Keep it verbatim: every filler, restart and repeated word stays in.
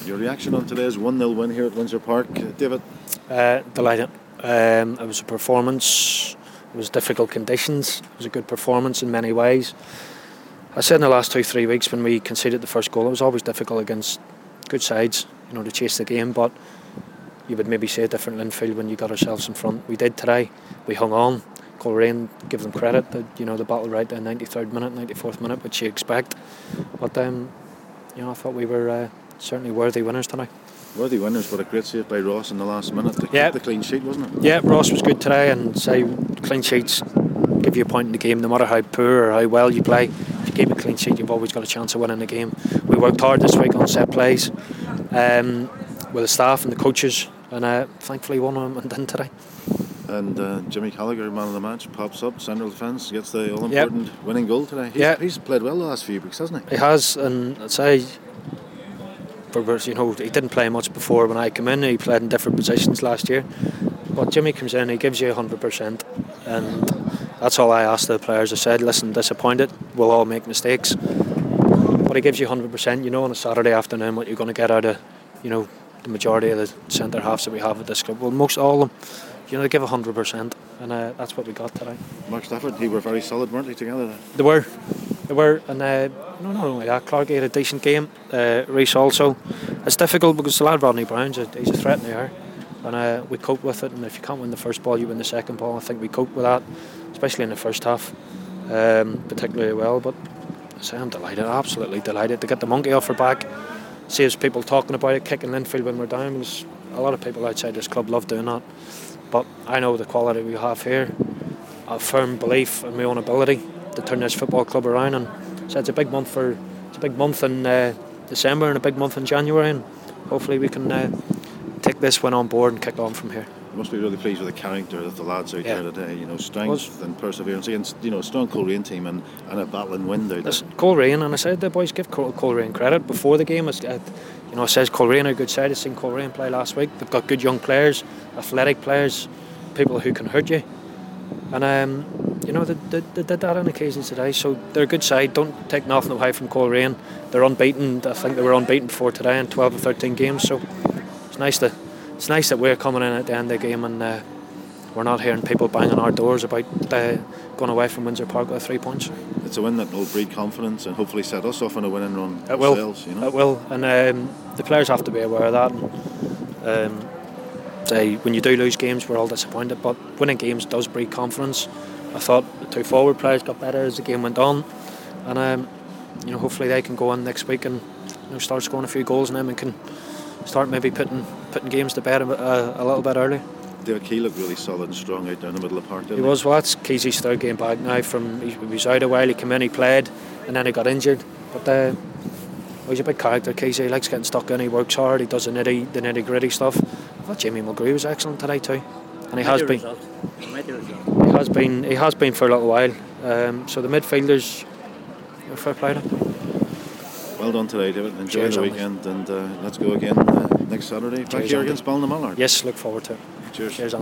Your reaction on today's one nil win here at Windsor Park, uh, David? Uh, delighted. Um, it was a performance. It was difficult conditions. It was a good performance in many ways. I said in the last two, three weeks when we conceded the first goal, it was always difficult against good sides, you know, to chase the game. But you would maybe say a different Linfield when you got ourselves in front. We did today. We hung on. Coleraine, give them credit. That, you know, the battle right to the ninety-third minute, ninety-fourth minute, which you expect. But um, you know, I thought we were uh, certainly worthy winners tonight. Worthy winners, but a great save by Ross in the last minute to yeah. keep the clean sheet, wasn't it? Yeah, Ross was good today, and say clean sheets give you a point in the game, no matter how poor or how well you play. If you keep a clean sheet, you've always got a chance of winning the game. We worked hard this week on set plays um, with the staff and the coaches, and uh, thankfully won them and didn't today. And uh, Jimmy Gallagher, man of the match, pops up, central defence, gets the all-important yep. winning goal today. He's, yeah. he's played well the last few weeks, hasn't he? He has, and I'd say, for, you know, he didn't play much before when I came in. He played in different positions last year. But Jimmy comes in, he gives you one hundred percent, and that's all I asked the players. I said, listen, disappointed, we'll all make mistakes, but he gives you one hundred percent. You know on a Saturday afternoon what you're going to get out of, you know, the majority of the centre halves that we have at this club. Well, most all of them, you know, they give one hundred percent, and uh, that's what we got today. Mark Stafford, he were very solid, weren't they, together? They were, they were, and uh, no, not only that, Clark had a decent game, uh, Reece also. It's difficult because the lad Rodney Brown's a, he's a threat in the air, and uh, we cope with it, and if you can't win the first ball, you win the second ball. I think we coped with that, especially in the first half, um, particularly well, but I say I'm delighted, absolutely delighted to get the monkey off our back. See as people talking about it, kicking Linfield when we're down, because a lot of people outside this club love doing that. But I know the quality we have here, a firm belief in my own ability to turn this football club around, and so it's a big month for it's a big month in uh, December and a big month in January, and hopefully we can uh, take this one on board and kick on from here. You must be really pleased with the character of the lads out yeah. there today. You know, strength was, and perseverance against, you know, a strong Coleraine team and, and a battling wind out listen, there. Coleraine, and I said the boys give Col- Coleraine credit before the game. It's, uh, you know, it says Coleraine are a good side. I've seen Coleraine play last week. They've got good young players, athletic players, people who can hurt you, and um, you know they, they, they did that on occasions today. So they're a good side. Don't take nothing away from Coleraine. They're unbeaten. I think they were unbeaten before today in twelve or thirteen games. So it's nice to it's nice that we're coming in at the end of the game and uh, we're not hearing people banging our doors about uh, going away from Windsor Park with three points. It's a win that will breed confidence and hopefully set us off on a winning run it will. ourselves. You know? It will, and um, the players have to be aware of that. And, um, say when you do lose games, we're all disappointed, but winning games does breed confidence. I thought the two forward players got better as the game went on, and um, you know, hopefully they can go on next week and you know, start scoring a few goals, and then we can start maybe putting putting games to bed a, a, a little bit earlier. David Key looked really solid and strong out down the middle of the park, didn't he? He was. Well, that's Kesey's third game back now. From he, he was out a while. He came in, he played, and then he got injured. But uh, well, he's a big character, Kesey. He likes getting stuck in. He works hard. He does the nitty the nitty gritty stuff. I thought Jamie Mulgrew was excellent today too, and he has been. He has been. He has been for a little while. Um, so the midfielders, fair play to them. Well done today, David. Enjoy Cheers, the weekend, and uh, let's go again uh, next Saturday. Back here against Ballinamallard. Yes, look forward to it. Cheers. Cheers.